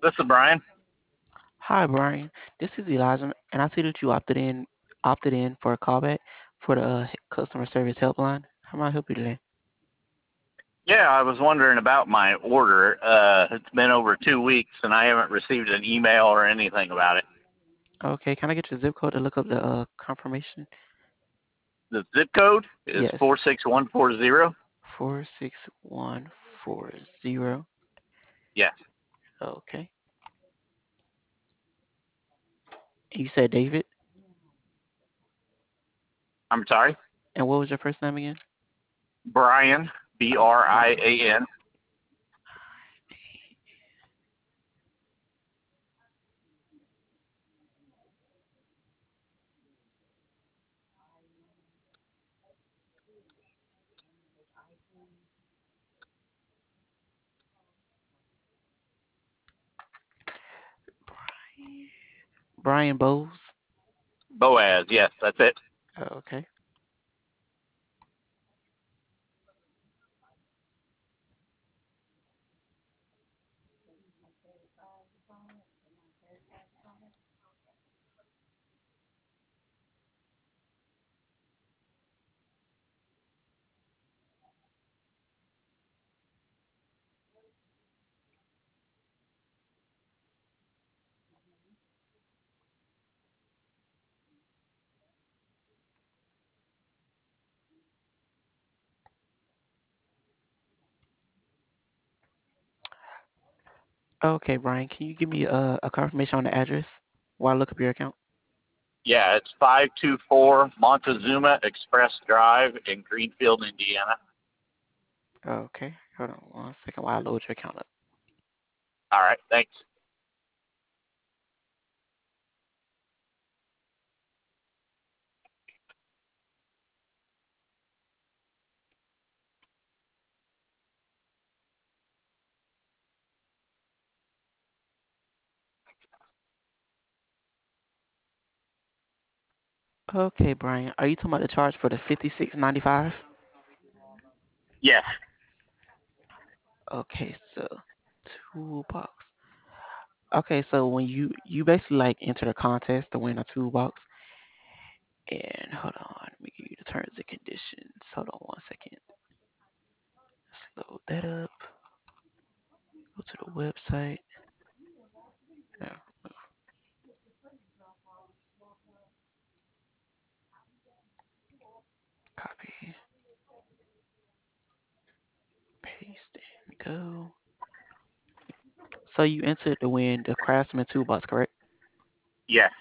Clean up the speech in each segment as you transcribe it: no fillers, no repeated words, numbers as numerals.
This is Brian. Hi, Brian. This is Elijah, and I see that you opted in for a callback for the customer service helpline. How may I help you today? Yeah, I was wondering about my order. It's been over 2 weeks and I haven't received an email or anything about it. Okay, can I get your zip code to look up the confirmation? The zip code is Yes, 46140. 46140. Yes. Okay. You said David, I'm sorry. and what was your first name again? Brian, B Oh, R I Brian. A N. Brian Bowes. Boaz. Yes, that's it. Okay. Okay, Brian, can you give me a confirmation on the address while I look up your account? Yeah, it's 524 Montezuma Express Drive in Greenfield, Indiana. Okay, hold on one second while I load your account up. All right, thanks. Okay, Brian, are you talking about the charge for the 56.95? Yes. Okay, so toolbox. Okay, so when you basically like enter the contest to win a toolbox, and hold on, let me give you the terms and conditions. Hold on one second. Let's load that up. Go to the website. Yeah, copy, paste, and go. So you entered to win the Craftsman toolbox, correct? Yes.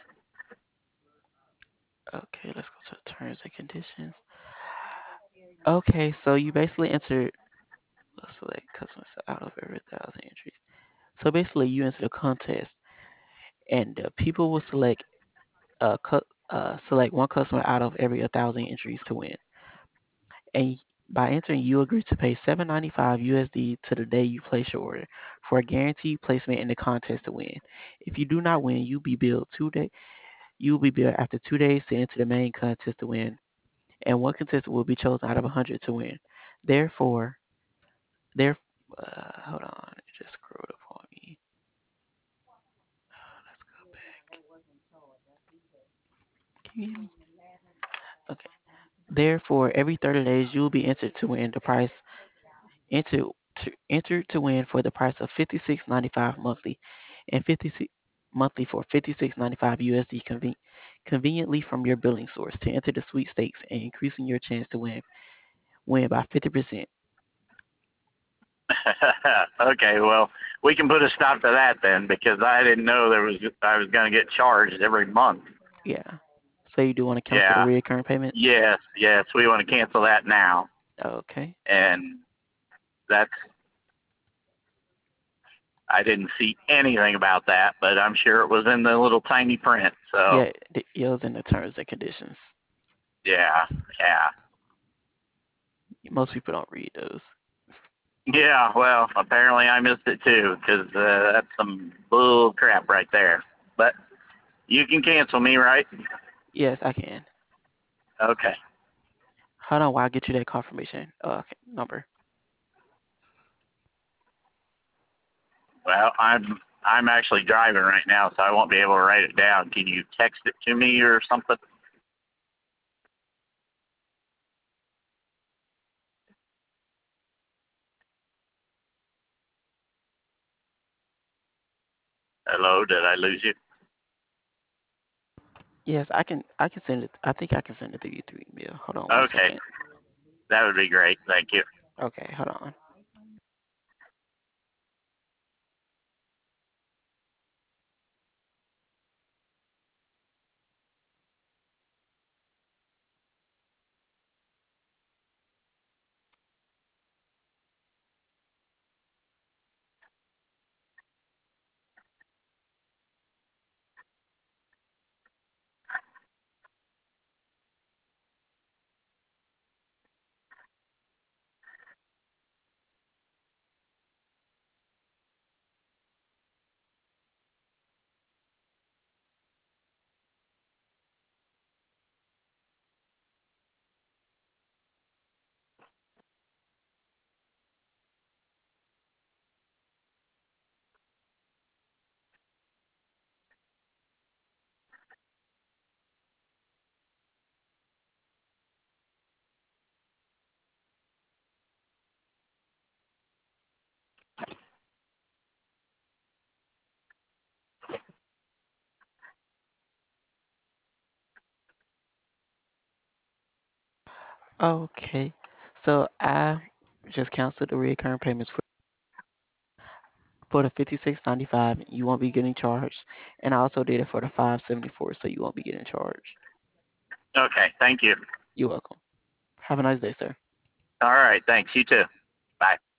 Okay, let's go to the terms and conditions. Okay, so you basically entered. Let's select customers out of every 1,000 entries. So basically, you enter the contest, and people will select one customer out of every 1,000 entries to win. And by entering, you agree to pay 7.95 USD to the day you place your order for a guaranteed placement in the contest to win. If you do not win, you will be billed after 2 days to enter the main contest to win, and one contestant will be chosen out of 100 to win. Therefore, there. Hold on, it just screwed up on me. Let's go back. Can you- Okay. Therefore, every 30 days, you will be entered to win the price enter to win for the price of 56.95 monthly and 56 monthly for 56.95 USD conveniently from your billing source to enter the sweepstakes and increasing your chance to win by 50%. Okay, well, we can put a stop to that then because I didn't know I was going to get charged every month. Yeah. So you do want to cancel the Yeah. recurring payments? Yes, yes, we want to cancel that now. Okay. And that's, I didn't see anything about that, but I'm sure it was in the little tiny print. So, Yeah, it was in the terms and conditions. yeah, yeah. Most people don't read those. Yeah, well, apparently I missed it too because that's some bull crap right there. But you can cancel me, right? Yes, I can. Okay. Hold on while I get you that confirmation number. Well, I'm I'm actually driving right now, so I won't be able to write it down. Can you text it to me or something? Hello, did I lose you? Yes, I can send it. I think I can send it to you through email. Hold on one Okay, second. that would be great. Thank you. Okay, hold on. Okay, so I just canceled the recurring payments for the 56.95. You won't be getting charged, and I also did it for the 5.74, so you won't be getting charged. Okay, thank you. You're welcome. Have a nice day, sir. All right, thanks. You too. Bye.